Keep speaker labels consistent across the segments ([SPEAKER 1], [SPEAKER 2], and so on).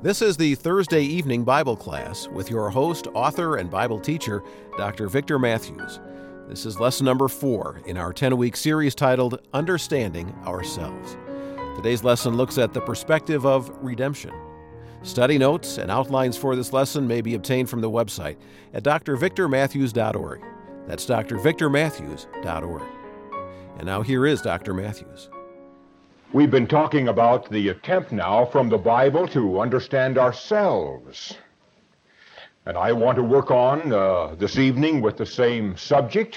[SPEAKER 1] This is the Thursday evening Bible class with your host, author, and Bible teacher, Dr. Victor Matthews. This is lesson number 4 in our 10-week series titled Understanding Ourselves. Today's lesson looks at the perspective of redemption. Study notes and outlines for this lesson may be obtained from the website at drvictormatthews.org. That's drvictormatthews.org. And now here is Dr. Matthews.
[SPEAKER 2] We've been talking about the attempt now from the Bible to understand ourselves. And I want to work on this evening with the same subject.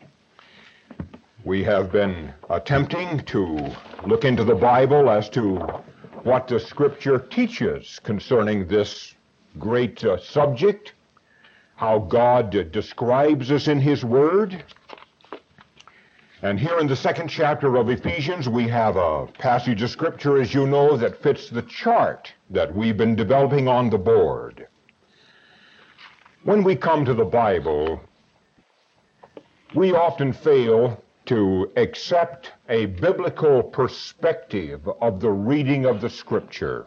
[SPEAKER 2] We have been attempting to look into the Bible as to what the Scripture teaches concerning this great subject, how God describes us in His Word. And here in the second chapter of Ephesians, we have a passage of Scripture, as you know, that fits the chart that we've been developing on the board. When we come to the Bible, we often fail to accept a biblical perspective of the reading of the Scripture.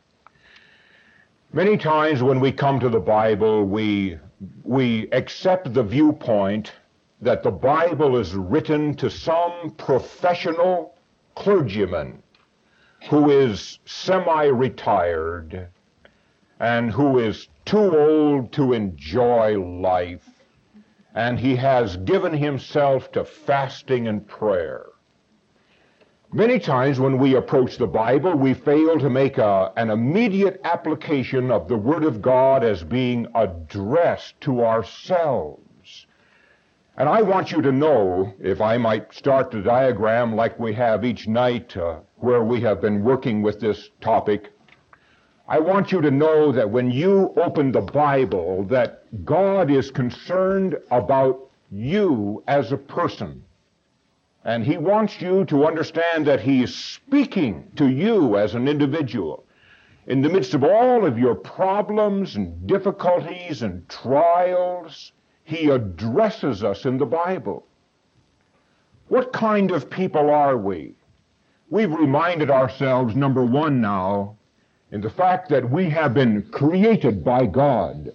[SPEAKER 2] Many times when we come to the Bible, we accept the viewpoint that the Bible is written to some professional clergyman who is semi-retired and who is too old to enjoy life, and he has given himself to fasting and prayer. Many times when we approach the Bible, we fail to make an immediate application of the Word of God as being addressed to ourselves. And I want you to know, if I might start the diagram like we have each night where we have been working with this topic, I want you to know that when you open the Bible, that God is concerned about you as a person. And He wants you to understand that He is speaking to you as an individual. In the midst of all of your problems and difficulties and trials, He addresses us in the Bible. What kind of people are we? We've reminded ourselves, number one now, in the fact that we have been created by God.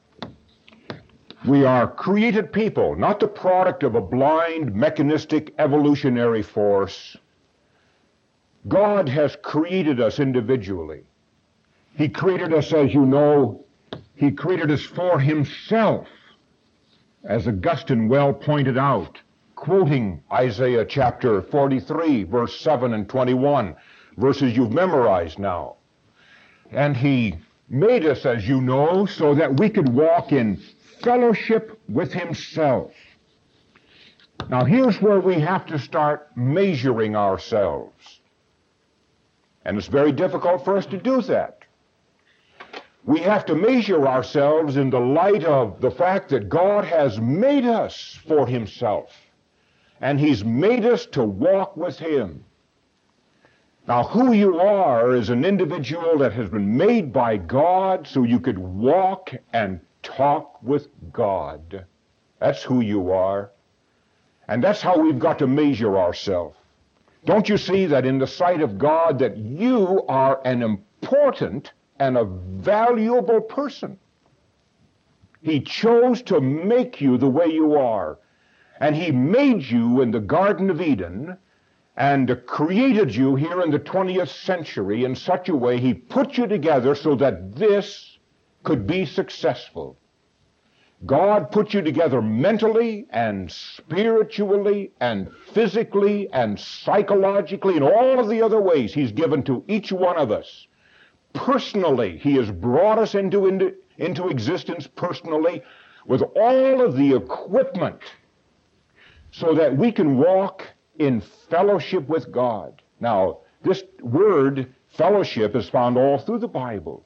[SPEAKER 2] We are created people, not the product of a blind, mechanistic, evolutionary force. God has created us individually. He created us, as you know, He created us for Himself, as Augustine well pointed out, quoting Isaiah chapter 43, verse 7 and 21, verses you've memorized now. And He made us, as you know, so that we could walk in fellowship with Himself. Now here's where we have to start measuring ourselves. And it's very difficult for us to do that. We have to measure ourselves in the light of the fact that God has made us for Himself, and He's made us to walk with Him. Now, who you are is an individual that has been made by God so you could walk and talk with God. That's who you are. And that's how we've got to measure ourselves. Don't you see that in the sight of God that you are an important and a valuable person? He chose to make you the way you are. And He made you in the Garden of Eden and created you here in the 20th century in such a way He put you together so that this could be successful. God put you together mentally and spiritually and physically and psychologically and all of the other ways He's given to each one of us. Personally, He has brought us into existence personally with all of the equipment so that we can walk in fellowship with God. Now, this word fellowship is found all through the Bible.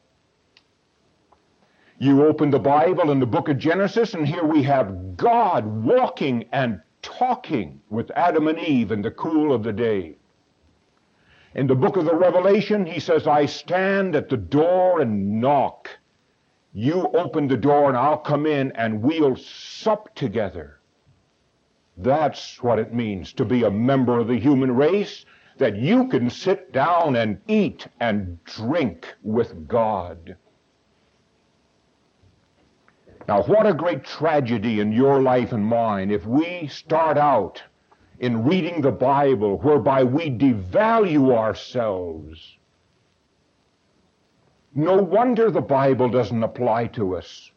[SPEAKER 2] You open the Bible in the book of Genesis, and here we have God walking and talking with Adam and Eve in the cool of the day. In the book of the Revelation, He says, I stand at the door and knock. You open the door and I'll come in and we'll sup together. That's what it means to be a member of the human race. that you can sit down and eat and drink with God. Now, what a great tragedy in your life and mine if we start out in reading the Bible whereby we devalue ourselves. No wonder the Bible doesn't apply to us.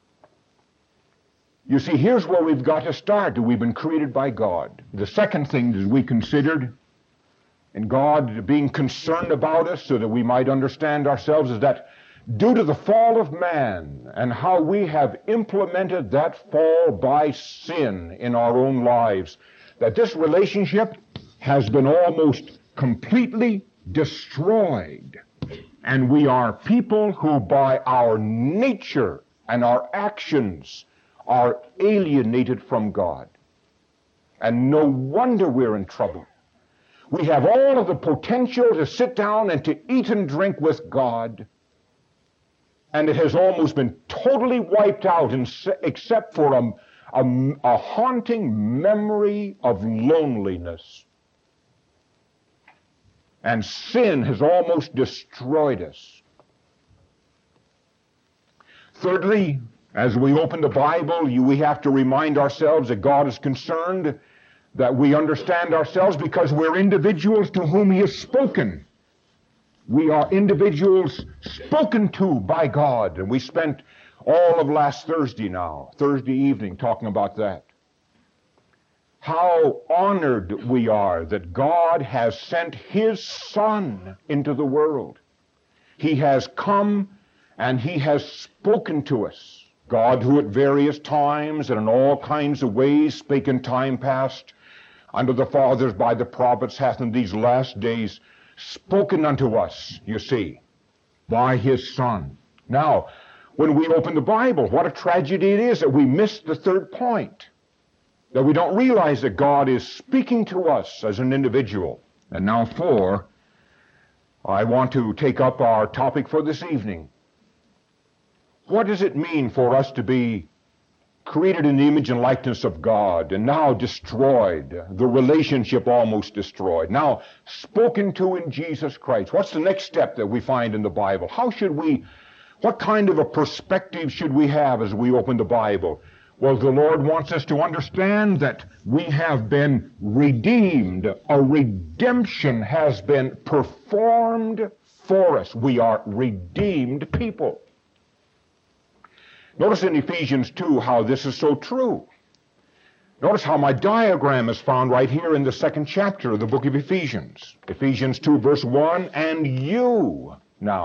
[SPEAKER 2] You see, here's where we've got to start. We've been created by God. The second thing that we considered in God being concerned about us so that we might understand ourselves is that due to the fall of man and how we have implemented that fall by sin in our own lives, that this relationship has been almost completely destroyed. And we are people who by our nature and our actions are alienated from God. And no wonder we're in trouble. We have all of the potential to sit down and to eat and drink with God, and it has almost been totally wiped out except for a haunting memory of loneliness. And sin has almost destroyed us. Thirdly, as we open the Bible, we have to remind ourselves that God is concerned that we understand ourselves because we're individuals to whom He has spoken. We are individuals spoken to by God, and we spent all of last Thursday evening, talking about that. How honored we are that God has sent His Son into the world. He has come and He has spoken to us. God, who at various times and in all kinds of ways spake in time past unto the fathers by the prophets, hath in these last days spoken unto us, you see, by His Son. Now, when we open the Bible, what a tragedy it is that we miss the third point, that we don't realize that God is speaking to us as an individual. And now, I want to take up our topic for this evening. What does it mean for us to be created in the image and likeness of God, and now destroyed, the relationship almost destroyed, now spoken to in Jesus Christ? What's the next step that we find in the Bible? What kind of a perspective should we have as we open the Bible? Well, the Lord wants us to understand that we have been redeemed. A redemption has been performed for us. We are redeemed people. Notice in Ephesians 2 how this is so true. Notice how my diagram is found right here in the second chapter of the book of Ephesians. Ephesians 2 verse 1, and you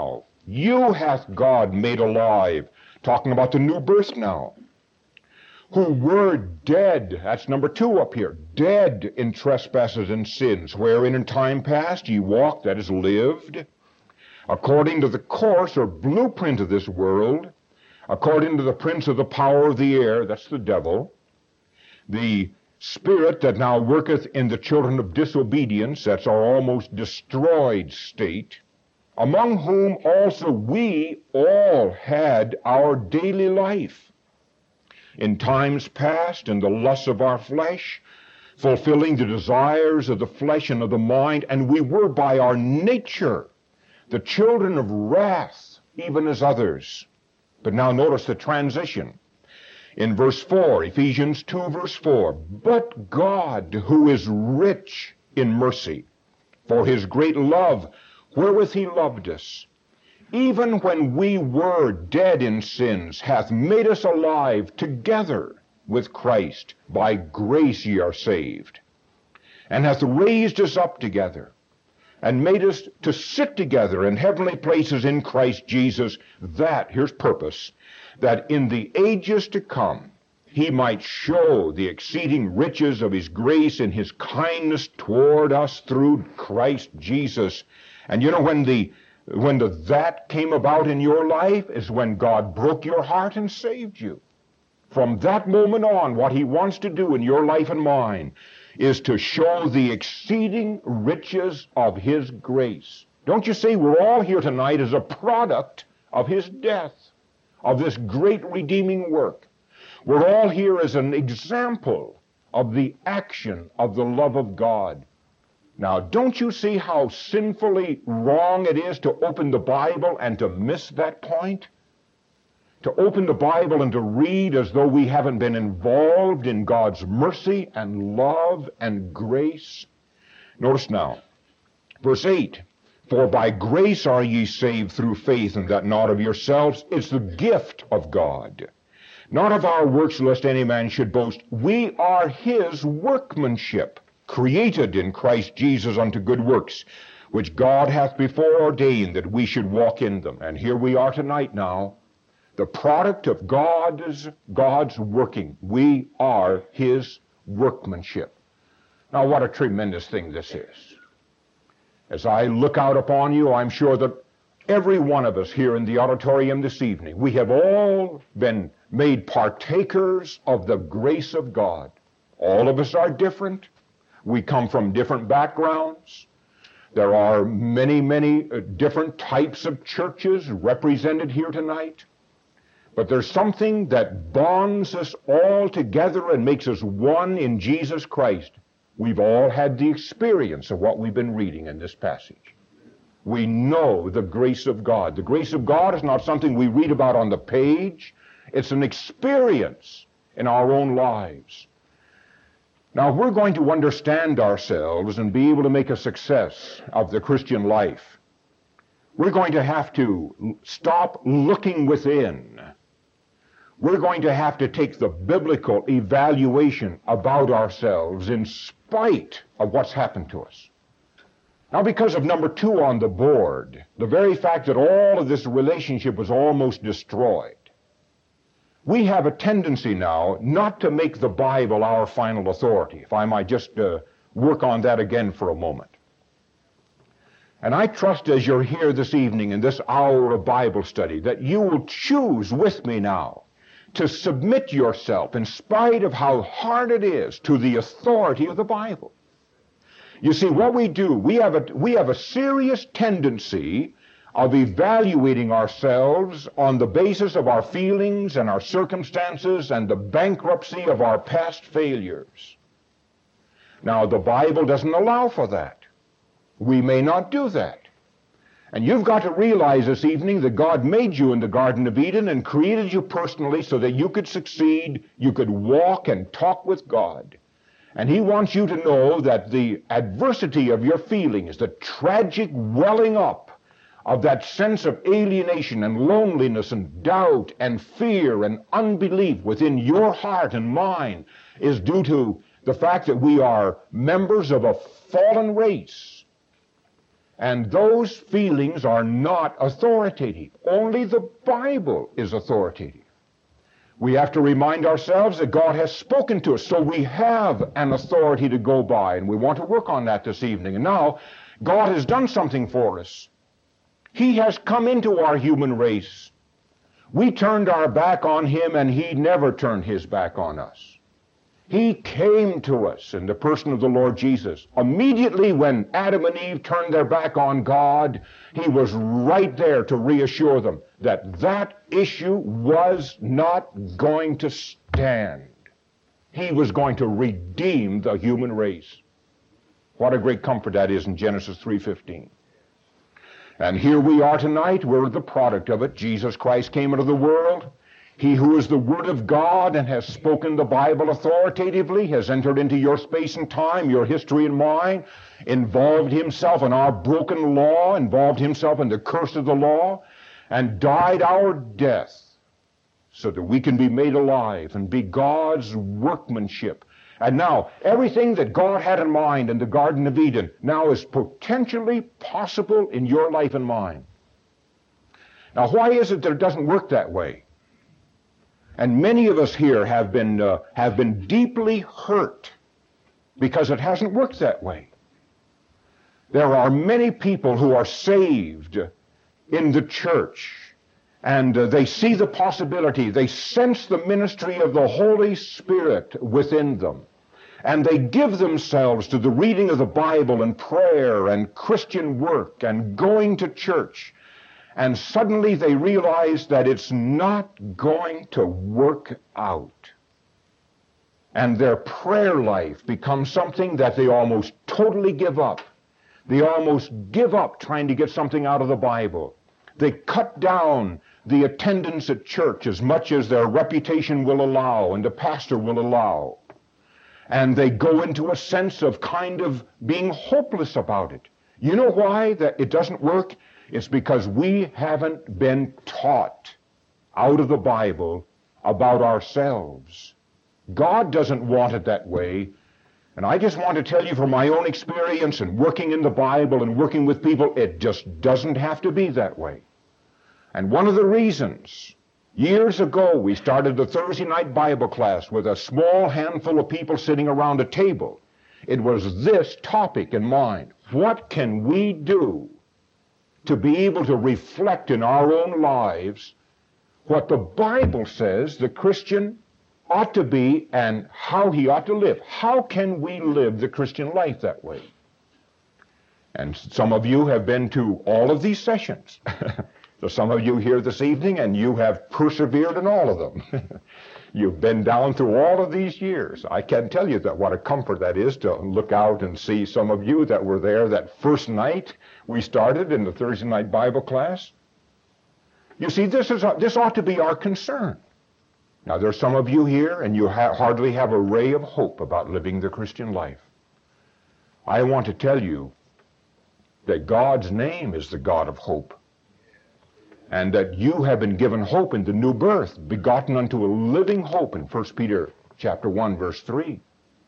[SPEAKER 2] hath God made alive. Talking about the new birth now. Who were dead, that's number 2 up here, dead in trespasses and sins, wherein in time past ye walked, that is lived, according to the course or blueprint of this world, according to the prince of the power of the air, that's the devil, the spirit that now worketh in the children of disobedience, that's our almost destroyed state, among whom also we all had our daily life, in times past, in the lusts of our flesh, fulfilling the desires of the flesh and of the mind, and we were by our nature the children of wrath, even as others. But now notice the transition. In verse 4, Ephesians 2 verse 4, but God, who is rich in mercy, for His great love, wherewith He loved us, even when we were dead in sins, hath made us alive together with Christ. By grace ye are saved, and hath raised us up together, and made us to sit together in heavenly places in Christ Jesus, that, here's purpose, that in the ages to come He might show the exceeding riches of His grace and His kindness toward us through Christ Jesus. And you know, when the that came about in your life is when God broke your heart and saved you. From that moment on, what He wants to do in your life and mine is to show the exceeding riches of His grace. Don't you see, we're all here tonight as a product of His death, of this great redeeming work. We're all here as an example of the action of the love of God. Now, don't you see how sinfully wrong it is to open the Bible and to miss that point? To open the Bible and to read as though we haven't been involved in God's mercy and love and grace. Notice now, verse 8, for by grace are ye saved through faith, and that not of yourselves. It's the gift of God. Not of our works, lest any man should boast. We are his workmanship, created in Christ Jesus unto good works, which God hath before ordained that we should walk in them. And here we are tonight now, the product of God's working. We are his workmanship. Now, what a tremendous thing this is. As I look out upon you, I'm sure that every one of us here in the auditorium this evening, we have all been made partakers of the grace of God. All of us are different. We come from different backgrounds. There are many, many different types of churches represented here tonight. But there's something that bonds us all together and makes us one in Jesus Christ. We've all had the experience of what we've been reading in this passage. We know the grace of God. The grace of God is not something we read about on the page. It's an experience in our own lives. Now, if we're going to understand ourselves and be able to make a success of the Christian life, we're going to have to stop looking within. We're going to have to take the biblical evaluation about ourselves in spite of what's happened to us. Now, because of number 2 on the board, the very fact that all of this relationship was almost destroyed, we have a tendency now not to make the Bible our final authority. If I might just work on that again for a moment. And I trust as you're here this evening in this hour of Bible study that you will choose with me now to submit yourself, in spite of how hard it is, to the authority of the Bible. You see, what we do, we have a serious tendency of evaluating ourselves on the basis of our feelings and our circumstances and the bankruptcy of our past failures. Now, the Bible doesn't allow for that. We may not do that. And you've got to realize this evening that God made you in the Garden of Eden and created you personally so that you could succeed, you could walk and talk with God. And he wants you to know that the adversity of your feelings, the tragic welling up of that sense of alienation and loneliness and doubt and fear and unbelief within your heart and mind is due to the fact that we are members of a fallen race. And those feelings are not authoritative. Only the Bible is authoritative. We have to remind ourselves that God has spoken to us, so we have an authority to go by, and we want to work on that this evening. And now, God has done something for us. He has come into our human race. We turned our back on him, and he never turned his back on us. He came to us in the person of the Lord Jesus. Immediately when Adam and Eve turned their back on God, he was right there to reassure them that that issue was not going to stand. He was going to redeem the human race. What a great comfort that is in Genesis 3:15. And here we are tonight. We're the product of it. Jesus Christ came into the world. He who is the Word of God and has spoken the Bible authoritatively has entered into your space and time, your history and mine, involved himself in our broken law, involved himself in the curse of the law, and died our death so that we can be made alive and be God's workmanship. And now, everything that God had in mind in the Garden of Eden now is potentially possible in your life and mine. Now, why is it that it doesn't work that way? And many of us here have been deeply hurt because it hasn't worked that way. There are many people who are saved in the church, and they see the possibility, they sense the ministry of the Holy Spirit within them, and they give themselves to the reading of the Bible and prayer and Christian work and going to church. And suddenly they realize that it's not going to work out. And their prayer life becomes something that they almost totally give up. They almost give up trying to get something out of the Bible. They cut down the attendance at church as much as their reputation will allow and the pastor will allow. And they go into a sense of kind of being hopeless about it. You know why that it doesn't work? It's because we haven't been taught out of the Bible about ourselves. God doesn't want it that way. And I just want to tell you from my own experience and working in the Bible and working with people, it just doesn't have to be that way. And one of the reasons, years ago, we started the Thursday night Bible class with a small handful of people sitting around a table. It was this topic in mind. What can we do to be able to reflect in our own lives what the Bible says the Christian ought to be and how he ought to live? How can we live the Christian life that way? And some of you have been to all of these sessions. So some of you here this evening, and you have persevered in all of them. You've been down through all of these years. I can tell you that what a comfort that is to look out and see some of you that were there that first night we started in the Thursday night Bible class. You see, this ought to be our concern. Now, there's some of you here, and you hardly have a ray of hope about living the Christian life. I want to tell you that God's name is the God of hope, and that you have been given hope in the new birth, begotten unto a living hope in 1 Peter chapter 1, verse 3.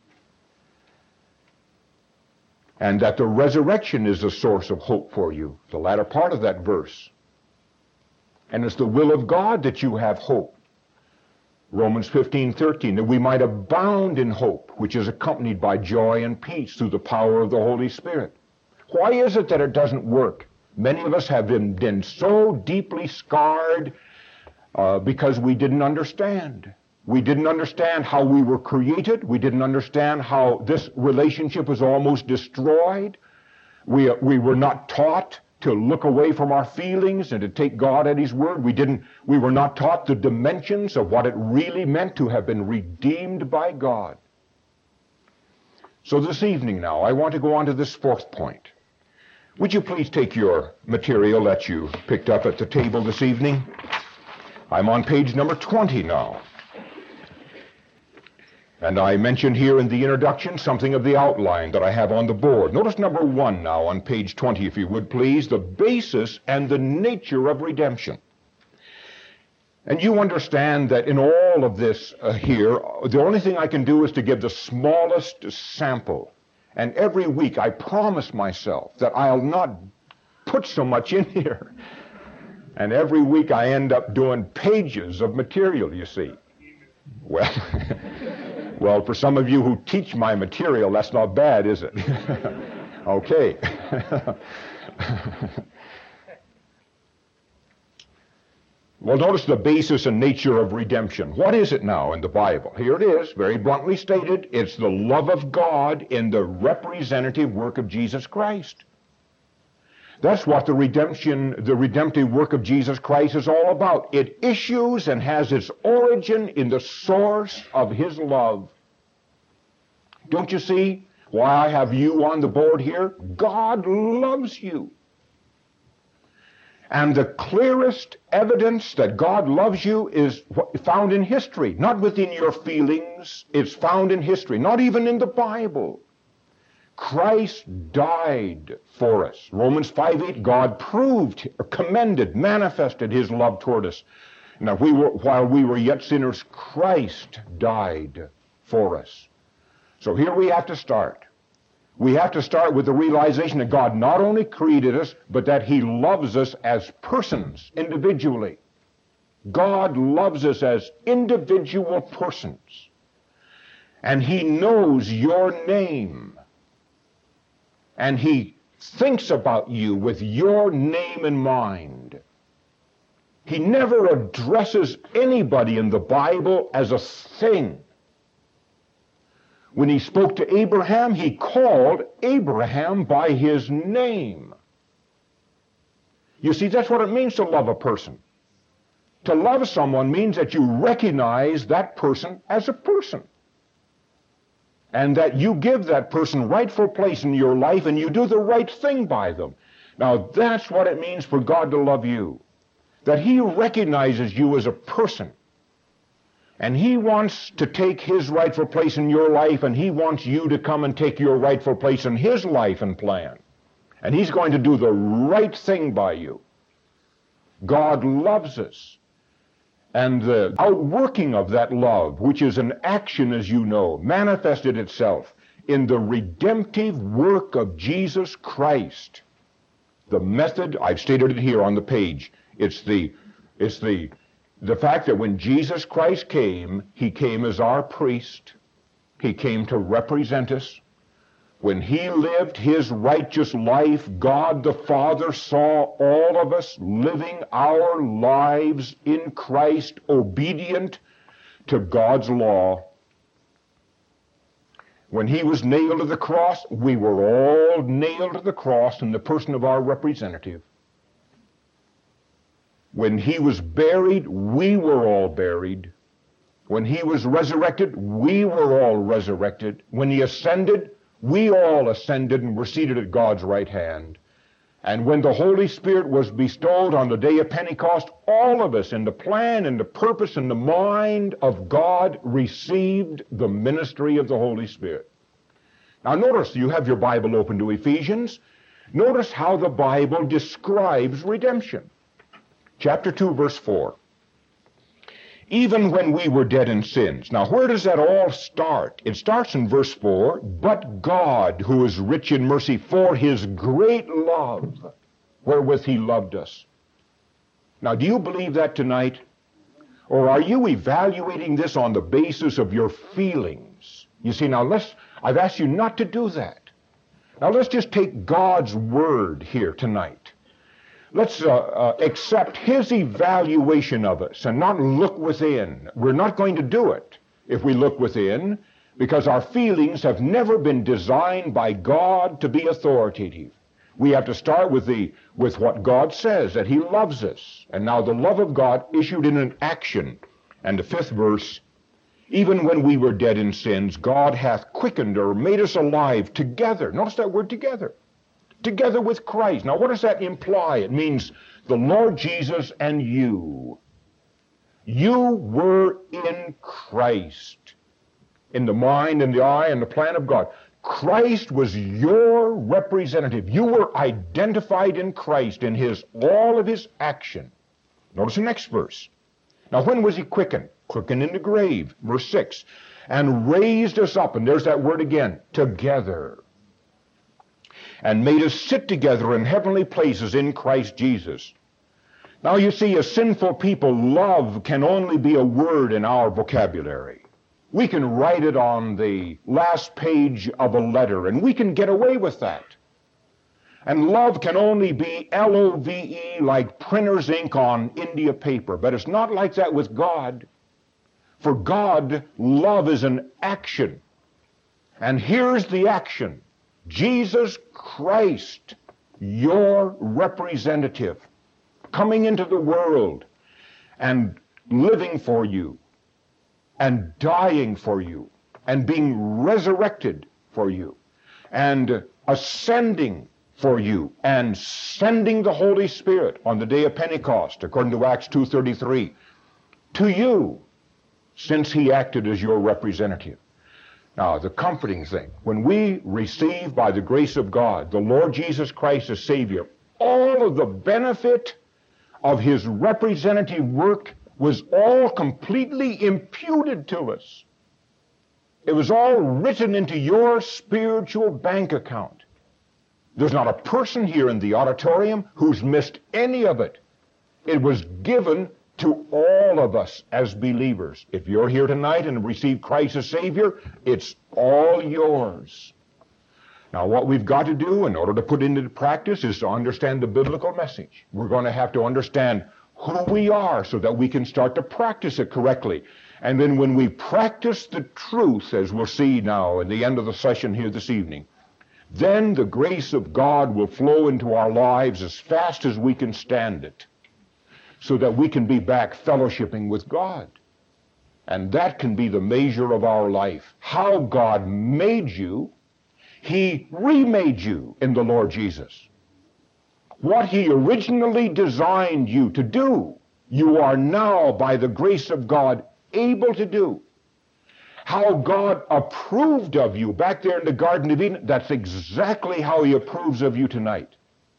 [SPEAKER 2] And that the resurrection is the source of hope for you, the latter part of that verse. And it's the will of God that you have hope. Romans 15:13, that we might abound in hope, which is accompanied by joy and peace through the power of the Holy Spirit. Why is it that it doesn't work? Many of us have been so deeply scarred because we didn't understand. We didn't understand how we were created. We didn't understand how this relationship was almost destroyed. We were not taught to look away from our feelings and to take God at His word. We were not taught the dimensions of what it really meant to have been redeemed by God. So this evening now, I want to go on to this fourth point. Would you please take your material that you picked up at the table this evening? I'm on page number 20 now. And I mentioned here in the introduction something of the outline that I have on the board. Notice number 1 now on page 20, if you would please, the basis and the nature of redemption. And you understand that in all of this here, the only thing I can do is to give the smallest sample. And every week I promise myself that I'll not put so much in here. And every week I end up doing pages of material, you see. Well, well, for some of you who teach my material, that's not bad, is it? Okay. Well, notice the basis and nature of redemption. What is it now in the Bible? Here it is, very bluntly stated. It's the love of God in the representative work of Jesus Christ. That's what the redemptive work of Jesus Christ is all about. It issues and has its origin in the source of His love. Don't you see why I have you on the board here? God loves you. And the clearest evidence that God loves you is found in history, not within your feelings. It's found in history, not even in the Bible. Christ died for us. Romans 5:8, God proved, commended, manifested His love toward us. Now, while we were yet sinners, Christ died for us. So here we have to start. We have to start with the realization that God not only created us, but that He loves us as persons, individually. God loves us as individual persons. And He knows your name. And He thinks about you with your name in mind. He never addresses anybody in the Bible as a thing. When He spoke to Abraham, He called Abraham by his name. You see, that's what it means to love a person. To love someone means that you recognize that person as a person. and that you give that person rightful place in your life and you do the right thing by them. Now that's what it means for God to love you, that He recognizes you as a person, and He wants to take His rightful place in your life, and He wants you to come and take your rightful place in His life and plan. And He's going to do the right thing by you. God loves us. And the outworking of that love, which is an action, as you know, manifested itself in the redemptive work of Jesus Christ. The method, I've stated it here on the page, it's the fact that when Jesus Christ came, He came as our priest. He came to represent us. When He lived His righteous life, God the Father saw all of us living our lives in Christ, obedient to God's law. When He was nailed to the cross, we were all nailed to the cross in the person of our representative. When He was buried, we were all buried. When He was resurrected, we were all resurrected. When He ascended, we all ascended and were seated at God's right hand. And when the Holy Spirit was bestowed on the day of Pentecost, all of us in the plan and the purpose and the mind of God received the ministry of the Holy Spirit. Now notice, you have your Bible open to Ephesians. Notice how the Bible describes redemption. Chapter 2, verse 4. Even when we were dead in sins. Now, where does that all start? It starts in verse 4, but God, who is rich in mercy, for His great love, wherewith He loved us. Now, do you believe that tonight? Or are you evaluating this on the basis of your feelings? You see, now I've asked you not to do that. Now, let's just take God's word here tonight. Let's accept His evaluation of us and not look within. We're not going to do it if we look within, because our feelings have never been designed by God to be authoritative. We have to start with what God says, that He loves us. And now the love of God issued in an action. And the 5th verse, even when we were dead in sins, God hath quickened or made us alive together. Notice that word together. Together with Christ. Now what does that imply? It means the Lord Jesus and you. You were in Christ, in the mind and the eye and the plan of God. Christ was your representative. You were identified in Christ in all of His action. Notice the next verse. Now when was He quickened? Quickened in the grave, verse 6. And raised us up, and there's that word again, together. And made us sit together in heavenly places in Christ Jesus. Now you see, as sinful people, love can only be a word in our vocabulary. We can write it on the last page of a letter, and we can get away with that. And love can only be L-O-V-E, like printer's ink on India paper. But it's not like that with God. For God, love is an action. And here's the action. Jesus Christ, your representative, coming into the world and living for you and dying for you and being resurrected for you and ascending for you and sending the Holy Spirit on the day of Pentecost, according to Acts 2:33, to you, since He acted as your representative. Now, the comforting thing, when we receive by the grace of God the Lord Jesus Christ as Savior, all of the benefit of His representative work was all completely imputed to us. It was all written into your spiritual bank account. There's not a person here in the auditorium who's missed any of it. It was given to all of us as believers. If you're here tonight and receive Christ as Savior, it's all yours. Now, what we've got to do in order to put it into practice is to understand the biblical message. We're going to have to understand who we are so that we can start to practice it correctly. And then when we practice the truth, as we'll see now in the end of the session here this evening, then the grace of God will flow into our lives as fast as we can stand it, so that we can be back fellowshipping with God. And that can be the measure of our life. How God made you, He remade you in the Lord Jesus. What He originally designed you to do, you are now, by the grace of God, able to do. How God approved of you back there in the Garden of Eden, that's exactly how He approves of you tonight.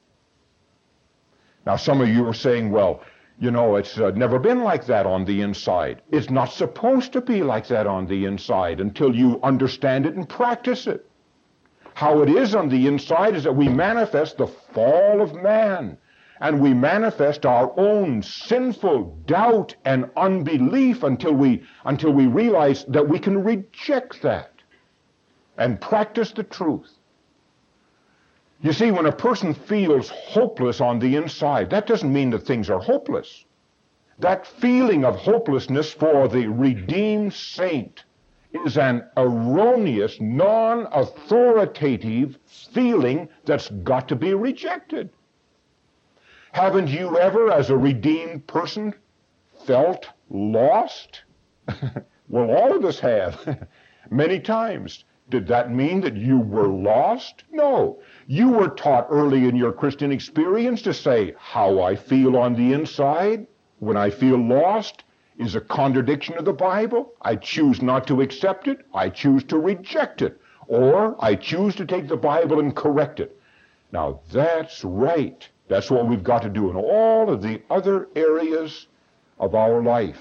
[SPEAKER 2] Now, some of you are saying, well, you know, it's never been like that on the inside. It's not supposed to be like that on the inside until you understand it and practice it. How it is on the inside is that we manifest the fall of man, and we manifest our own sinful doubt and unbelief until we realize that we can reject that and practice the truth. You see, when a person feels hopeless on the inside, that doesn't mean that things are hopeless. That feeling of hopelessness for the redeemed saint is an erroneous, non-authoritative feeling that's got to be rejected. Haven't you ever, as a redeemed person, felt lost? Well, all of us have, many times. Did that mean that you were lost? No. You were taught early in your Christian experience to say, how I feel on the inside when I feel lost is a contradiction of the Bible. I choose not to accept it. I choose to reject it. Or I choose to take the Bible and correct it. Now, that's right. That's what we've got to do in all of the other areas of our life.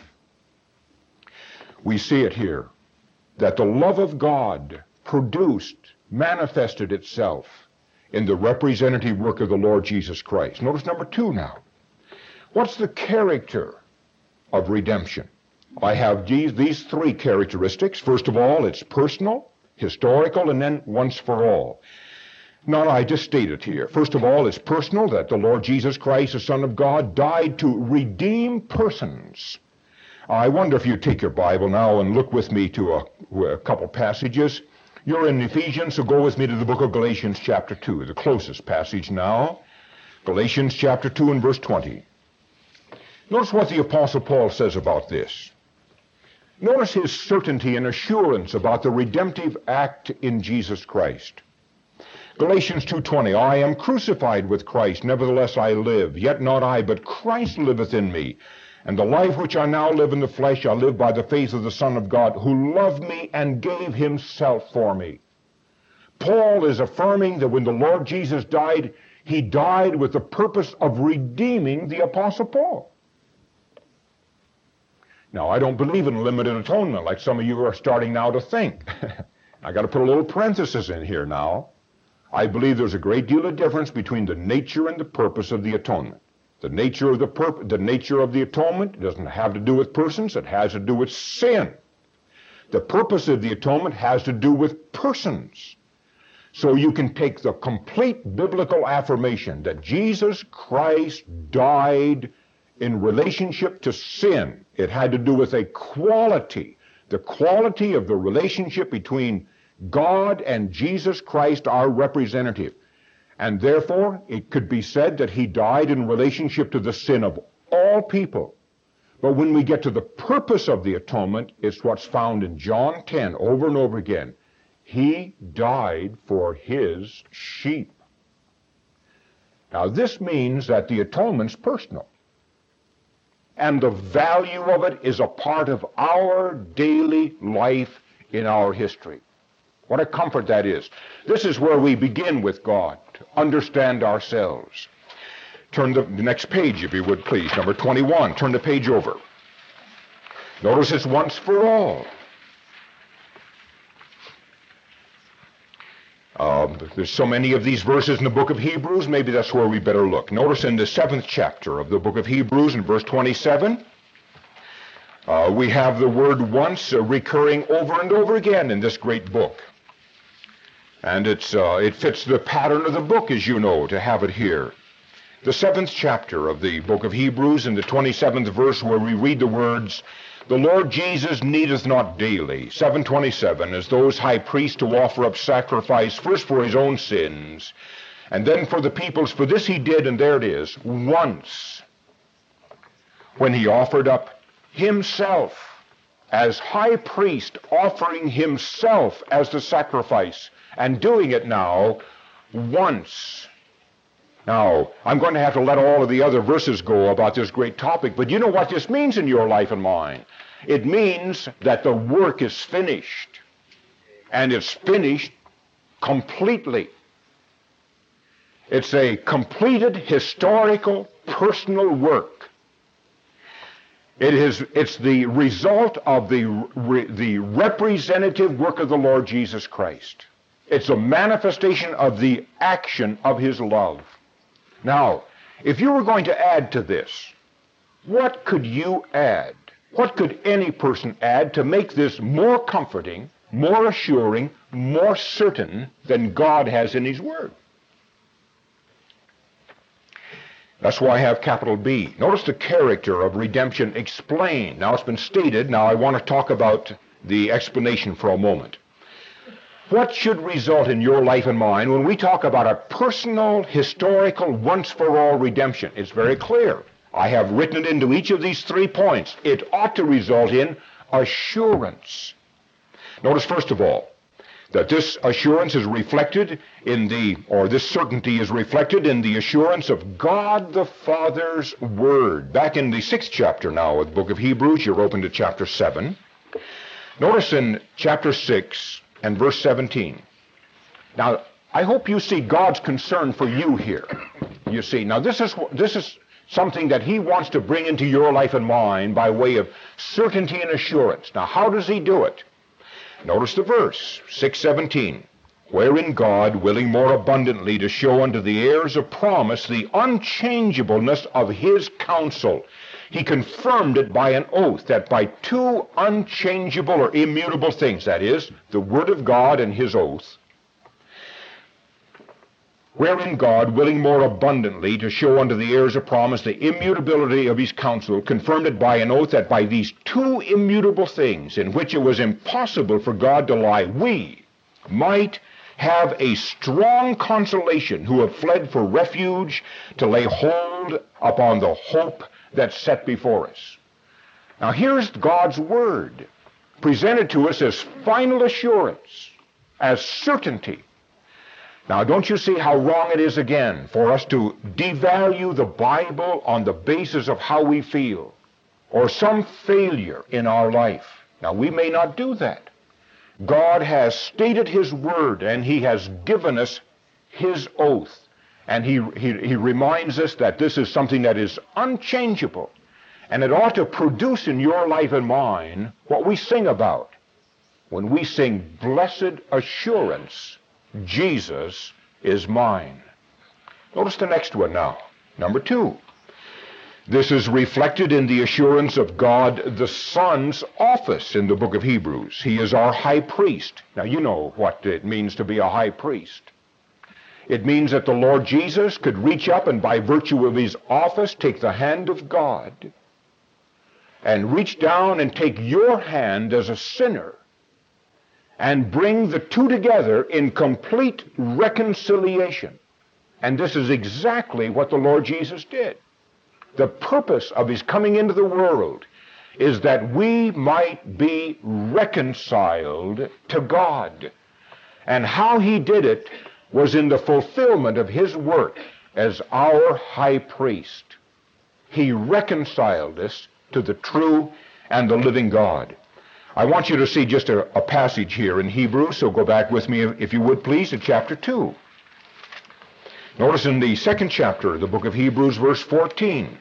[SPEAKER 2] We see it here, that the love of God manifested itself in the representative work of the Lord Jesus Christ. Notice number 2 now. What's the character of redemption? I have these 3 characteristics. First of all, it's personal, historical, and then once for all. Now, I just stated here. First of all, it's personal, that the Lord Jesus Christ, the Son of God, died to redeem persons. I wonder if you take your Bible now and look with me to a couple passages. You're in Ephesians, so go with me to the book of Galatians chapter 2, the closest passage now. Galatians chapter 2 and verse 20. Notice what the Apostle Paul says about this. Notice his certainty and assurance about the redemptive act in Jesus Christ. Galatians 2:20, I am crucified with Christ, nevertheless I live, yet not I, but Christ liveth in me. And the life which I now live in the flesh, I live by the faith of the Son of God, who loved me and gave himself for me. Paul is affirming that when the Lord Jesus died, he died with the purpose of redeeming the Apostle Paul. Now, I don't believe in limited atonement like some of you are starting now to think. I got to put a little parenthesis in here now. I believe there's a great deal of difference between the nature and the purpose of the atonement. The nature of the atonement doesn't have to do with persons, it has to do with sin. The purpose of the atonement has to do with persons. So you can take the complete biblical affirmation that Jesus Christ died in relationship to sin. It had to do with a quality, the quality of the relationship between God and Jesus Christ, our representative. And therefore, it could be said that he died in relationship to the sin of all people. But when we get to the purpose of the atonement, it's what's found in John 10 over and over again. He died for his sheep. Now, this means that the atonement's personal. And the value of it is a part of our daily life in our history. What a comfort that is. This is where we begin with God, to understand ourselves. Turn the next page, if you would, please. Number 21. Turn the page over. Notice it's once for all. There's so many of these verses in the book of Hebrews, maybe that's where we better look. Notice in the 7th chapter of the book of Hebrews, in verse 27, we have the word once recurring over and over again in this great book. And it fits the pattern of the book, as you know, to have it here. The 7th chapter of the book of Hebrews, in the 27th verse, where we read the words, the Lord Jesus needeth not daily, 7:27, as those high priests to offer up sacrifice, first for his own sins, and then for the people's. For this he did, and there it is, once, when he offered up himself as high priest, offering himself as the sacrifice, and doing it now once. Now, I'm going to have to let all of the other verses go about this great topic, but you know what this means in your life and mine. It means that the work is finished, and it's finished completely. It's a completed historical personal work. It's the result of the representative work of the Lord Jesus Christ. It's a manifestation of the action of his love. Now, if you were going to add to this, what could you add? What could any person add to make this more comforting, more assuring, more certain than God has in his word? That's why I have capital B. Notice the character of redemption explained. Now it's been stated. Now I want to talk about the explanation for a moment. What should result in your life and mine when we talk about a personal, historical, once-for-all redemption? It's very clear. I have written it into each of these 3 points. It ought to result in assurance. Notice, first of all, that this assurance is reflected in this certainty is reflected in the assurance of God the Father's Word. Back in the 6th chapter now of the book of Hebrews, you're open to chapter 7. Notice in chapter 6 and verse 17. Now, I hope you see God's concern for you here. You see, now this is something that he wants to bring into your life and mine by way of certainty and assurance. Now, how does he do it? Notice the verse, 6:17, wherein God, willing more abundantly to show unto the heirs of promise the unchangeableness of his counsel, he confirmed it by an oath, that by 2 unchangeable or immutable things, that is, the word of God and his oath, wherein God, willing more abundantly to show unto the heirs of promise the immutability of his counsel, confirmed it by an oath, that by these 2 immutable things, in which it was impossible for God to lie, we might have a strong consolation, who have fled for refuge to lay hold upon the hope that's set before us. Now here's God's word, presented to us as final assurance, as certainty. Now, don't you see how wrong it is again for us to devalue the Bible on the basis of how we feel or some failure in our life? Now, we may not do that. God has stated his word, and he has given us his oath. And he reminds us that this is something that is unchangeable. And it ought to produce in your life and mine what we sing about when we sing, "Blessed Assurance, Jesus is mine." Notice the next one now, number 2. This is reflected in the assurance of God the Son's office in the book of Hebrews. He is our high priest. Now you know what it means to be a high priest. It means that the Lord Jesus could reach up and by virtue of his office take the hand of God and reach down and take your hand as a sinner and bring the 2 together in complete reconciliation. And this is exactly what the Lord Jesus did. The purpose of his coming into the world is that we might be reconciled to God. And how he did it was in the fulfillment of his work as our high priest. He reconciled us to the true and the living God. I want you to see just a passage here in Hebrews, so go back with me, if you would please, to chapter 2. Notice in the 2nd chapter of the book of Hebrews, verse 14.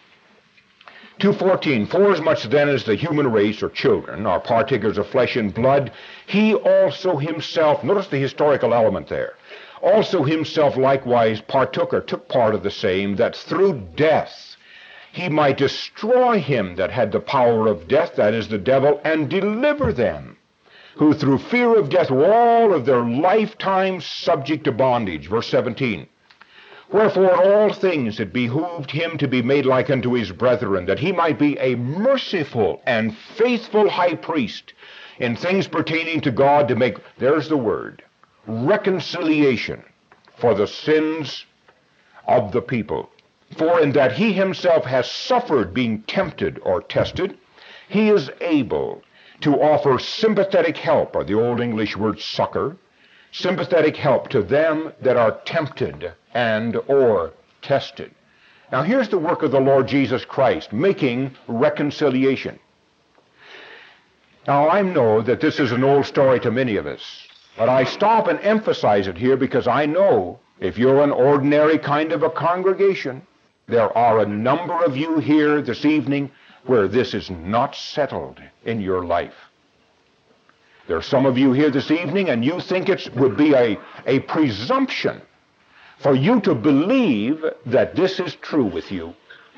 [SPEAKER 2] 2:14, forasmuch then as the human race, or children, are partakers of flesh and blood, he also himself, notice the historical element there, also himself likewise partook or took part of the same, that through death he might destroy him that had the power of death, that is the devil, and deliver them, who through fear of death were all of their lifetime subject to bondage. Verse 17, wherefore all things it behooved him to be made like unto his brethren, that he might be a merciful and faithful high priest in things pertaining to God, to make, there's the word, reconciliation for the sins of the people. For in that he himself has suffered being tempted or tested, he is able to offer sympathetic help, or the Old English word succor, sympathetic help to them that are tempted and or tested. Now here's the work of the Lord Jesus Christ, making reconciliation. Now I know that this is an old story to many of us, but I stop and emphasize it here because I know if you're an ordinary kind of a congregation, there are a number of you here this evening where this is not settled in your life. There are some of you here this evening and you think it would be a presumption for you to believe that this is true with you.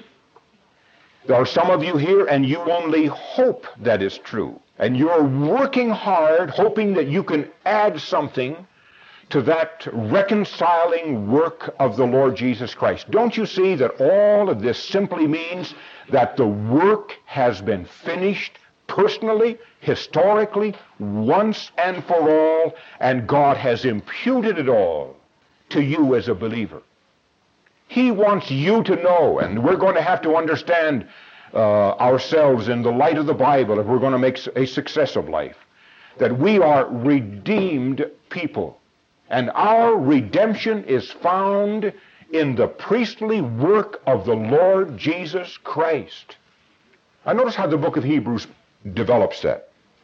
[SPEAKER 2] There are some of you here and you only hope that is true. And you're working hard, hoping that you can add something to that reconciling work of the Lord Jesus Christ. Don't you see that all of this simply means that the work has been finished personally, historically, once and for all, and God has imputed it all to you as a believer. He wants you to know, and we're going to have to understand ourselves in the light of the Bible if we're going to make a success of life, that we are redeemed people, and our redemption is found in the priestly work of the Lord Jesus Christ. Now notice how the book of Hebrews develops that.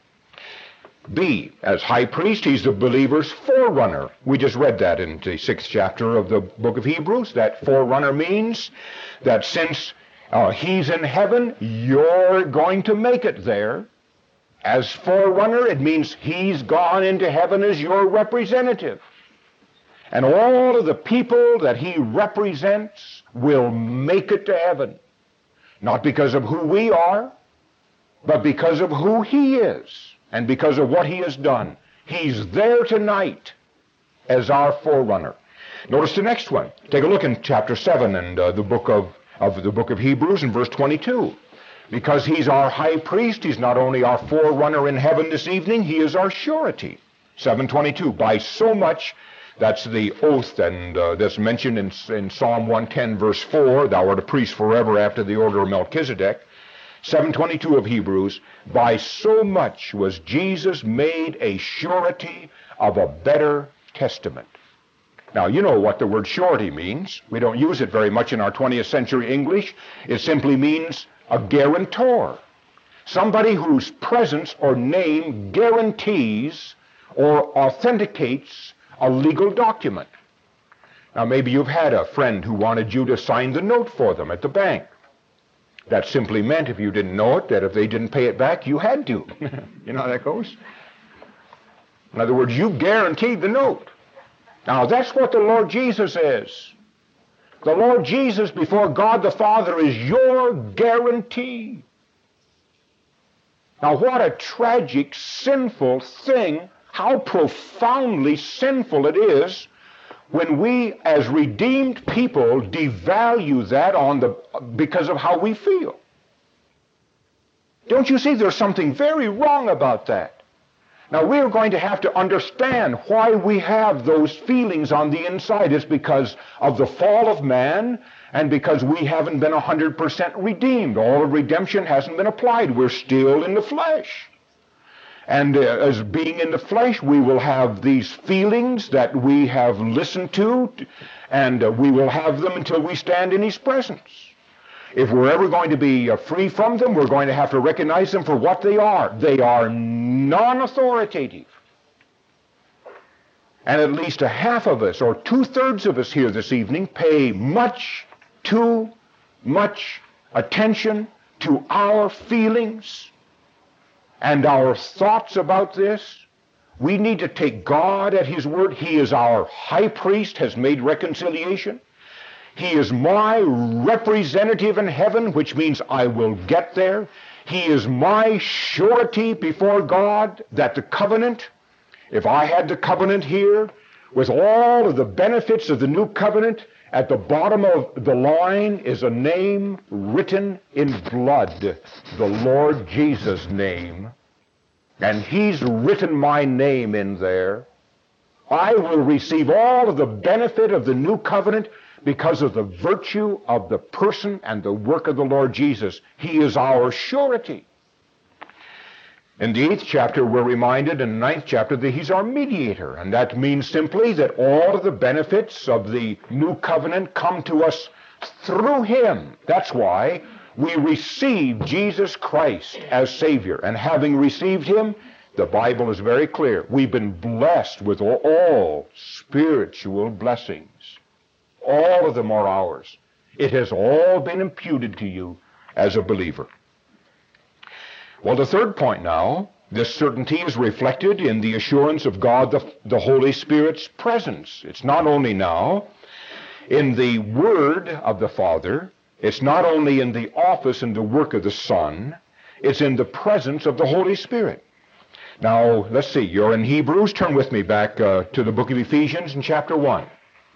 [SPEAKER 2] B, as high priest, he's the believer's forerunner. We just read that in the 6th chapter of the book of Hebrews. That forerunner means that since he's in heaven, you're going to make it there. As forerunner, it means he's gone into heaven as your representative. And all of the people that he represents will make it to heaven. Not because of who we are, but because of who he is. And because of what he has done. He's there tonight as our forerunner. Notice the next one. Take a look in chapter 7 and the book of Hebrews in verse 22. Because he's our high priest, he's not only our forerunner in heaven this evening, he is our surety. 7:22. By so much, that's the oath and that's mentioned in Psalm 110 verse 4, thou art a priest forever after the order of Melchizedek. 7:22 of Hebrews, by so much was Jesus made a surety of a better testament. Now, you know what the word surety means. We don't use it very much in our 20th century English. It simply means a guarantor. Somebody whose presence or name guarantees or authenticates a legal document. Now, maybe you've had a friend who wanted you to sign the note for them at the bank. That simply meant, if you didn't know it, that if they didn't pay it back, you had to. You know how that goes? In other words, you guaranteed the note. Now, that's what the Lord Jesus is. The Lord Jesus before God the Father is your guarantee. Now, what a tragic, sinful thing, how profoundly sinful it is when we, as redeemed people, devalue that because of how we feel. Don't you see there's something very wrong about that? Now, we're going to have to understand why we have those feelings on the inside. It's because of the fall of man and because we haven't been 100% redeemed. All of redemption hasn't been applied. We're still in the flesh. And as being in the flesh, we will have these feelings that we have listened to, and we will have them until we stand in his presence. If we're ever going to be free from them, we're going to have to recognize them for what they are. They are non-authoritative. And at least a half of us, or 2/3 of us here this evening, pay too much attention to our feelings and our thoughts about this. We need to take God at his word. He is our high priest, has made reconciliation. He is my representative in heaven, which means I will get there. He is my surety before God that the covenant, if I had the covenant here, with all of the benefits of the new covenant, at the bottom of the line is a name written in blood, the Lord Jesus' name. And he's written my name in there. I will receive all of the benefit of the new covenant because of the virtue of the person and the work of the Lord Jesus. He is our surety. In the 8th chapter, we're reminded in the 9th chapter that he's our mediator, and that means simply that all of the benefits of the new covenant come to us through him. That's why we receive Jesus Christ as Savior, and having received him, the Bible is very clear. We've been blessed with all spiritual blessings. All of them are ours. It has all been imputed to you as a believer. Well, the third point now, this certainty is reflected in the assurance of God, the Holy Spirit's presence. It's not only now in the Word of the Father, it's not only in the office and the work of the Son, it's in the presence of the Holy Spirit. Now, let's see, you're in Hebrews. Turn with me back to the book of Ephesians in chapter 1.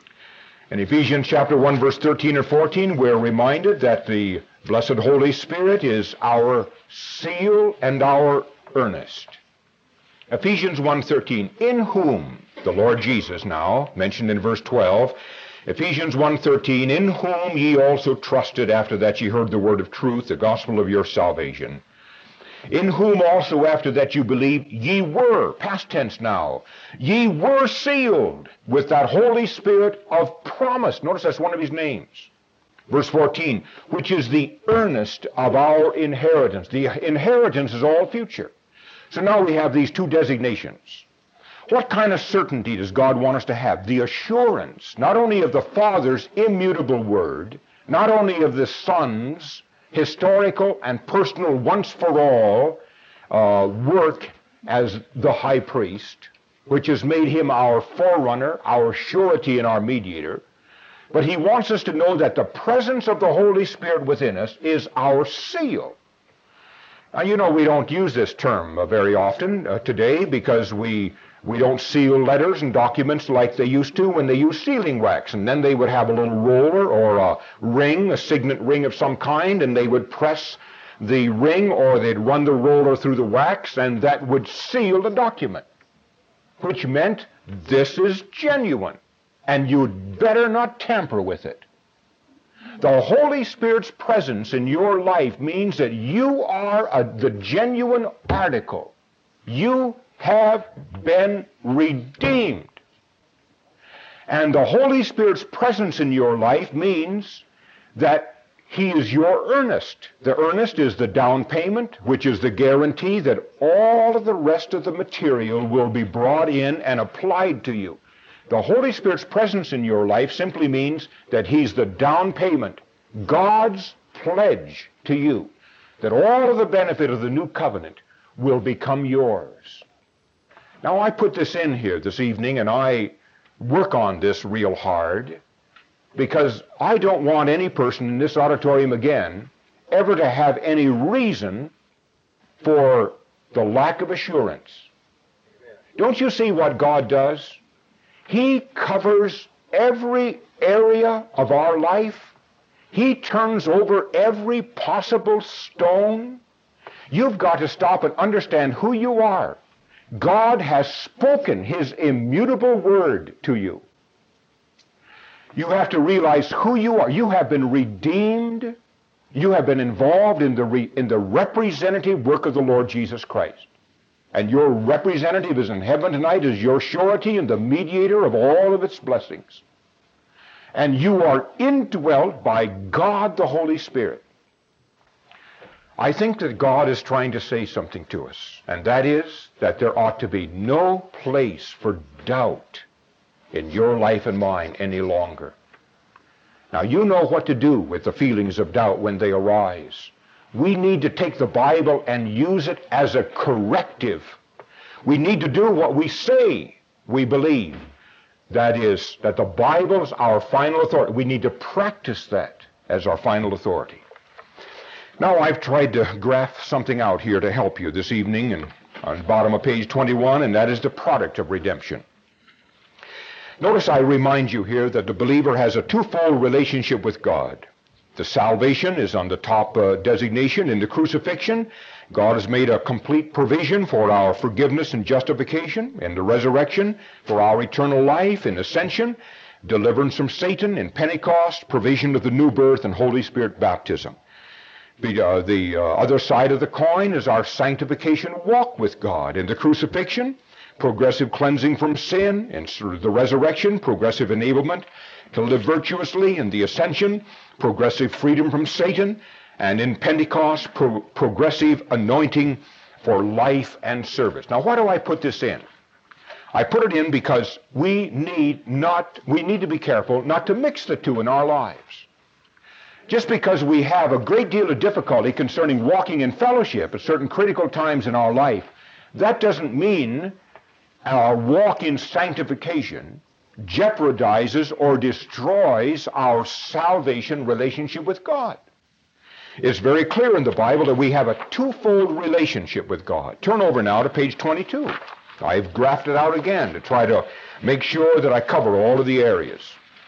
[SPEAKER 2] In Ephesians chapter 1, verse 13 or 14, we're reminded that the blessed Holy Spirit is our seal and our earnest. Ephesians 1:13, in whom, the Lord Jesus now, mentioned in verse 12, Ephesians 1:13, in whom ye also trusted after that ye heard the word of truth, the gospel of your salvation. In whom also after that you believed, ye were, past tense now, ye were sealed with that Holy Spirit of promise. Notice that's one of his names. Verse 14, which is the earnest of our inheritance. The inheritance is all future. So now we have these two designations. What kind of certainty does God want us to have? The assurance, not only of the Father's immutable word, not only of the Son's historical and personal once-for-all work as the high priest, which has made him our forerunner, our surety, and our mediator, but he wants us to know that the presence of the Holy Spirit within us is our seal. Now, you know, we don't use this term very often today because we don't seal letters and documents like they used to when they used sealing wax, and then they would have a little roller or a ring, a signet ring of some kind, and they would press the ring or they'd run the roller through the wax, and that would seal the document, which meant this is genuine, and you'd better not tamper with it. The Holy Spirit's presence in your life means that you are the genuine article. You have been redeemed. And the Holy Spirit's presence in your life means that he is your earnest. The earnest is the down payment, which is the guarantee that all of the rest of the material will be brought in and applied to you. The Holy Spirit's presence in your life simply means that he's the down payment, God's pledge to you, that all of the benefit of the new covenant will become yours. Now, I put this in here this evening, and I work on this real hard, because I don't want any person in this auditorium again ever to have any reason for the lack of assurance. Don't you see what God does? He covers every area of our life. He turns over every possible stone. You've got to stop and understand who you are. God has spoken his immutable word to you. You have to realize who you are. You have been redeemed. You have been involved in the representative work of the Lord Jesus Christ. And your representative is in heaven tonight as your surety and the mediator of all of its blessings. And you are indwelt by God the Holy Spirit. I think that God is trying to say something to us, and that is that there ought to be no place for doubt in your life and mine any longer. Now, you know what to do with the feelings of doubt when they arise. We need to take the Bible and use it as a corrective. We need to do what we say we believe. That is, that the Bible is our final authority. We need to practice that as our final authority. Now, I've tried to graph something out here to help you this evening, and on the bottom of page 21, and that is the product of redemption. Notice I remind you here that the believer has a twofold relationship with God. The salvation is on the top designation in the crucifixion. God has made a complete provision for our forgiveness and justification. In the resurrection, for our eternal life in ascension, deliverance from Satan in Pentecost, provision of the new birth and Holy Spirit baptism. The other side of the coin is our sanctification walk with God. In the crucifixion, progressive cleansing from sin. In the resurrection, progressive enablement to live virtuously. In the ascension, progressive freedom from Satan. And in Pentecost, progressive anointing for life and service. Now, why do I put this in? I put it in because we need to be careful not to mix the two in our lives. Just because we have a great deal of difficulty concerning walking in fellowship at certain critical times in our life, that doesn't mean our walk in sanctification jeopardizes or destroys our salvation relationship with God. It's very clear in the Bible that we have a twofold relationship with God. Turn over now to page 22. I've graphed it out again to try to make sure that I cover all of the areas.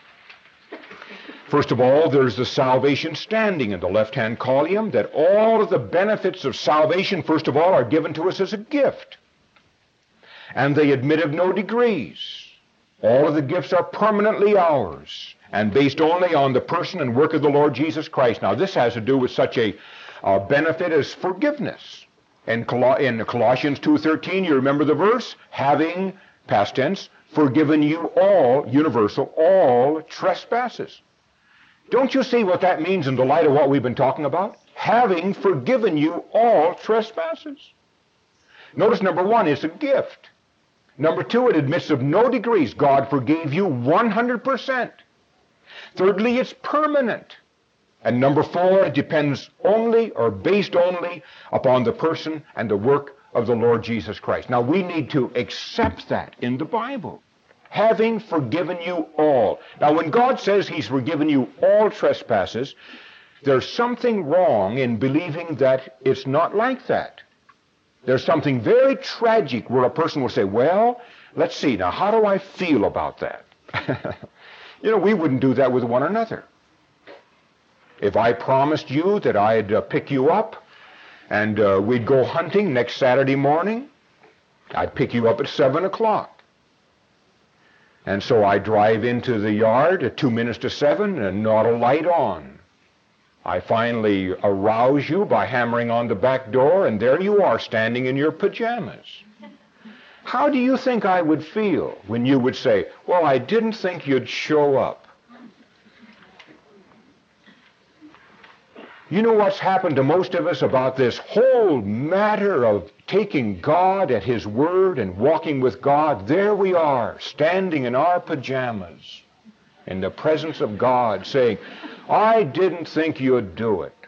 [SPEAKER 2] First of all, there's the salvation standing in the left-hand column, that all of the benefits of salvation, first of all, are given to us as a gift. And they admit of no degrees. All of the gifts are permanently ours and based only on the person and work of the Lord Jesus Christ. Now, this has to do with such a benefit as forgiveness. In Colossians 2:13, you remember the verse? Having, past tense, forgiven you all, universal, all trespasses. Don't you see what that means in the light of what we've been talking about? Having forgiven you all trespasses. Notice number one, it's a gift. Number two, it admits of no degrees. God forgave you 100%. Thirdly, it's permanent. And number four, it depends only or based only upon the person and the work of the Lord Jesus Christ. Now, we need to accept that in the Bible. Having forgiven you all. Now, when God says he's forgiven you all trespasses, there's something wrong in believing that it's not like that. There's something very tragic where a person will say, well, let's see, now how do I feel about that? We wouldn't do that with one another. If I promised you that I'd pick you up and we'd go hunting next Saturday morning, I'd pick you up at 7 o'clock. And so I drive into the yard at 2 minutes to 7 and not a light on. I finally arouse you by hammering on the back door, and there you are standing in your pajamas. How do you think I would feel when you would say, well, I didn't think you'd show up? You know what's happened to most of us about this whole matter of taking God at his word and walking with God? There we are, standing in our pajamas in the presence of God, saying, I didn't think you'd do it.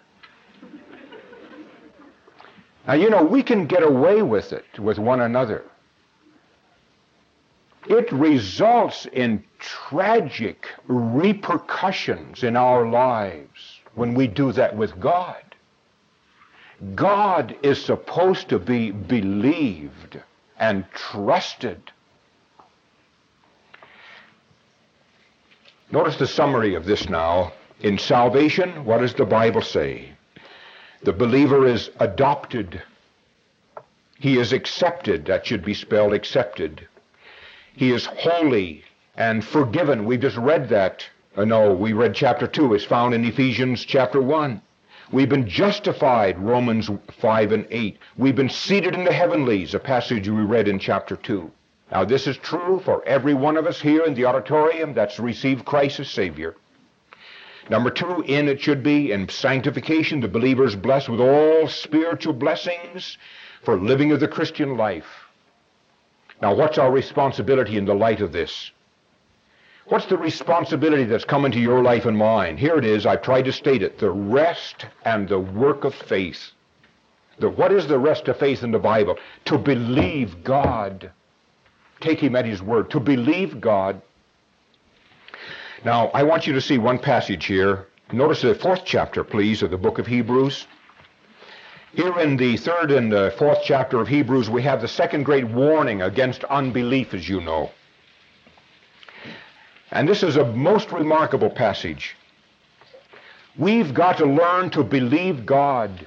[SPEAKER 2] Now, we can get away with it with one another. It results in tragic repercussions in our lives when we do that with God. God is supposed to be believed and trusted. Notice the summary of this now. In salvation, what does the Bible say? The believer is adopted. He is accepted. That should be spelled accepted. He is holy and forgiven. We just read that. We read chapter 2. It's found in Ephesians chapter 1. We've been justified, Romans 5 and 8. We've been seated in the heavenlies, a passage we read in chapter 2. Now, this is true for every one of us here in the auditorium that's received Christ as Savior. Number two, it should be in sanctification, the believer is blessed with all spiritual blessings for living of the Christian life. Now, what's our responsibility in the light of this? What's the responsibility that's come into your life and mine? Here it is. I've tried to state it. The rest and the work of faith. What is the rest of faith in the Bible? To believe God. Take him at his word. To believe God. Now, I want you to see one passage here. Notice the 4th chapter, please, of the book of Hebrews. Here in the 3rd and 4th chapter of Hebrews, we have the second great warning against unbelief, as you know. And this is a most remarkable passage. We've got to learn to believe God.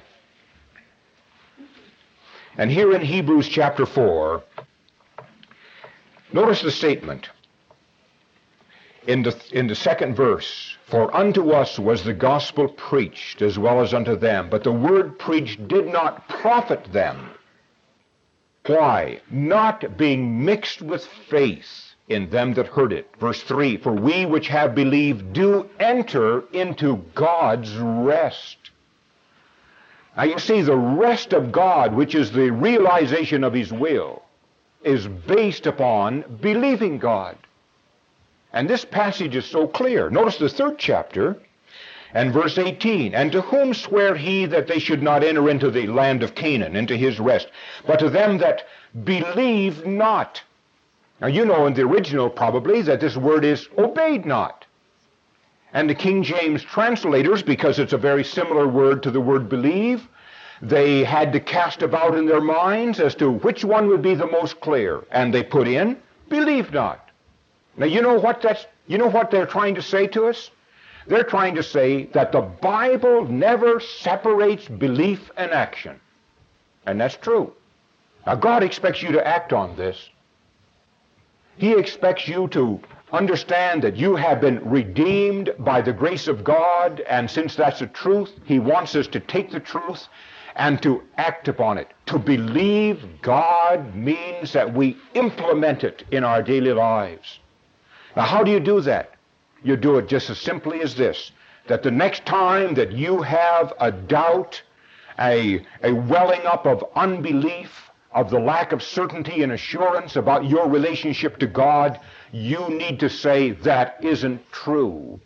[SPEAKER 2] And here in Hebrews chapter 4, notice the statement. in the second verse, for unto us was the gospel preached as well as unto them, but the word preached did not profit them. Why? Not being mixed with faith in them that heard it. Verse 3, for we which have believed do enter into God's rest. Now you see, the rest of God, which is the realization of his will, is based upon believing God. And this passage is so clear. Notice the 3rd chapter and verse 18. And to whom sware he that they should not enter into the land of Canaan, into his rest, but to them that believe not. Now you know in the original probably that this word is obeyed not. And the King James translators, because it's a very similar word to the word believe, they had to cast about in their minds as to which one would be the most clear. And they put in, believe not. Now you know what they're trying to say to us? They're trying to say that the Bible never separates belief and action. And that's true. Now God expects you to act on this. He expects you to understand that you have been redeemed by the grace of God, and since that's the truth, he wants us to take the truth and to act upon it. To believe God means that we implement it in our daily lives. Now, how do you do that? You do it just as simply as this, that the next time that you have a doubt, a welling up of unbelief, of the lack of certainty and assurance about your relationship to God, you need to say, that isn't true.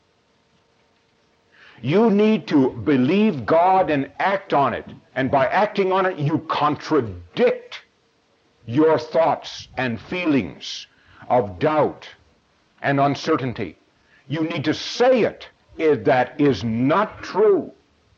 [SPEAKER 2] You need to believe God and act on it. And by acting on it, you contradict your thoughts and feelings of doubt and uncertainty. You need to say it if that is not true.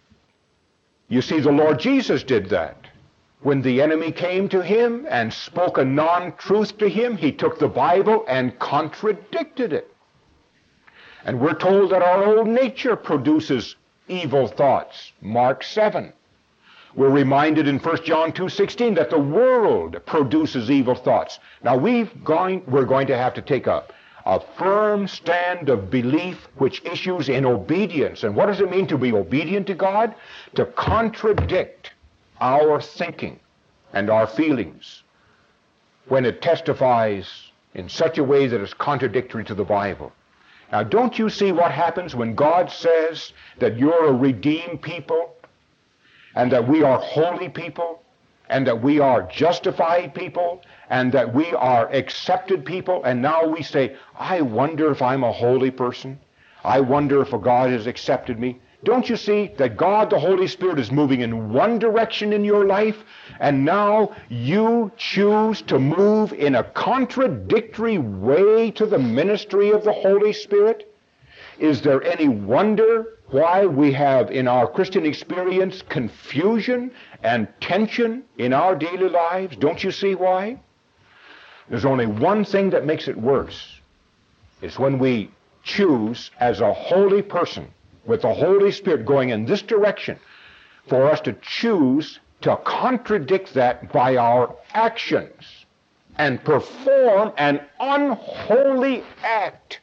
[SPEAKER 2] You see, the Lord Jesus did that. When the enemy came to him and spoke a non-truth to him, he took the Bible and contradicted it. And we're told that our old nature produces evil thoughts. Mark 7. We're reminded in 1 John 2:16 that the world produces evil thoughts. Now we're going to have to take a firm stand of belief which issues in obedience. And what does it mean to be obedient to God? To contradict our thinking and our feelings when it testifies in such a way that is contradictory to the Bible. Now, don't you see what happens when God says that you're a redeemed people, and that we are holy people, and that we are justified people, and that we are accepted people, and now we say, I wonder if I'm a holy person. I wonder if God has accepted me. Don't you see that God, the Holy Spirit, is moving in one direction in your life, and now you choose to move in a contradictory way to the ministry of the Holy Spirit? Is there any wonder why we have in our Christian experience confusion and tension in our daily lives? Don't you see why? There's only one thing that makes it worse. It's when we choose as a holy person with the Holy Spirit going in this direction, for us to choose to contradict that by our actions and perform an unholy act.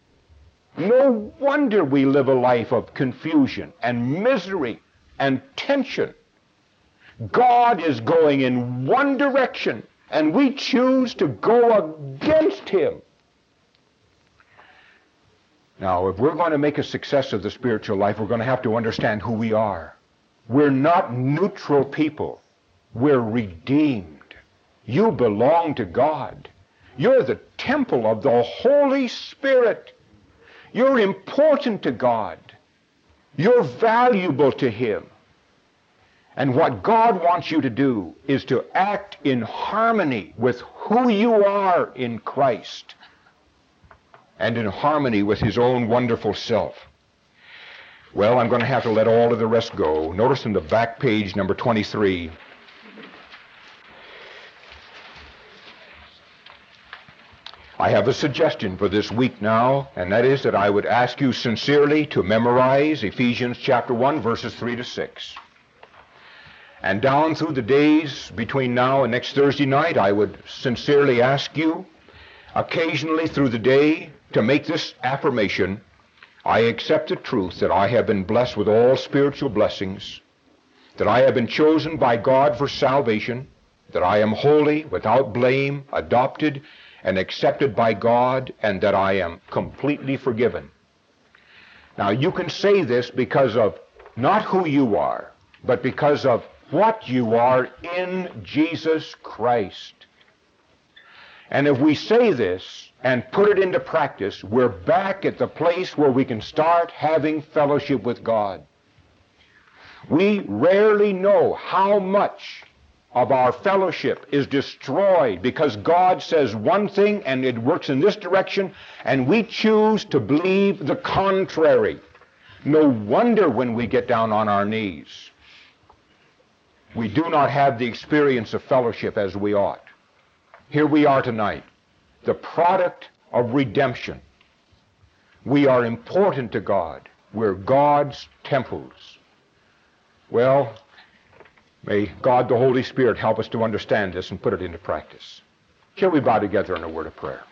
[SPEAKER 2] No wonder we live a life of confusion and misery and tension. God is going in one direction, and we choose to go against him. Now, if we're going to make a success of the spiritual life, we're going to have to understand who we are. We're not neutral people. We're redeemed. You belong to God. You're the temple of the Holy Spirit. You're important to God. You're valuable to him. And what God wants you to do is to act in harmony with who you are in Christ, and in harmony with his own wonderful self. Well, I'm going to have to let all of the rest go. Notice in the back page, number 23, I have a suggestion for this week now, and that is that I would ask you sincerely to memorize Ephesians chapter 1, verses 3 to 6. And down through the days between now and next Thursday night, I would sincerely ask you occasionally through the day to make this affirmation: I accept the truth that I have been blessed with all spiritual blessings, that I have been chosen by God for salvation, that I am holy, without blame, adopted and accepted by God, and that I am completely forgiven. Now, you can say this because of not who you are, but because of what you are in Jesus Christ. And if we say this and put it into practice, we're back at the place where we can start having fellowship with God. We rarely know how much of our fellowship is destroyed because God says one thing and it works in this direction, and we choose to believe the contrary. No wonder when we get down on our knees, we do not have the experience of fellowship as we ought. Here we are tonight, the product of redemption. We are important to God. We're God's temples. Well, may God the Holy Spirit help us to understand this and put it into practice. Shall we bow together in a word of prayer?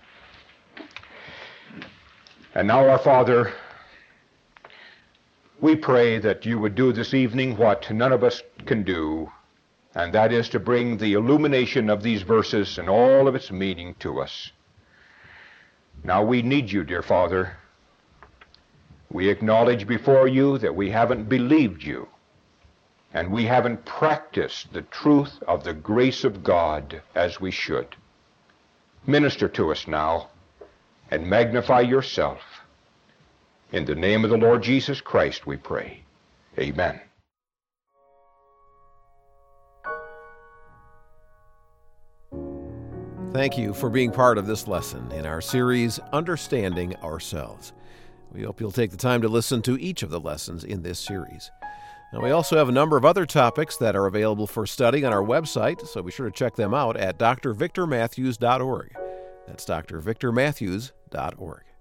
[SPEAKER 2] And now, our Father, we pray that you would do this evening what none of us can do, and that is to bring the illumination of these verses and all of its meaning to us. Now we need you, dear Father. We acknowledge before you that we haven't believed you, and we haven't practiced the truth of the grace of God as we should. Minister to us now and magnify yourself. In the name of the Lord Jesus Christ we pray. Amen.
[SPEAKER 1] Thank you for being part of this lesson in our series, Understanding Ourselves. We hope you'll take the time to listen to each of the lessons in this series. Now, we also have a number of other topics that are available for study on our website, so be sure to check them out at drvictormatthews.org. That's drvictormatthews.org.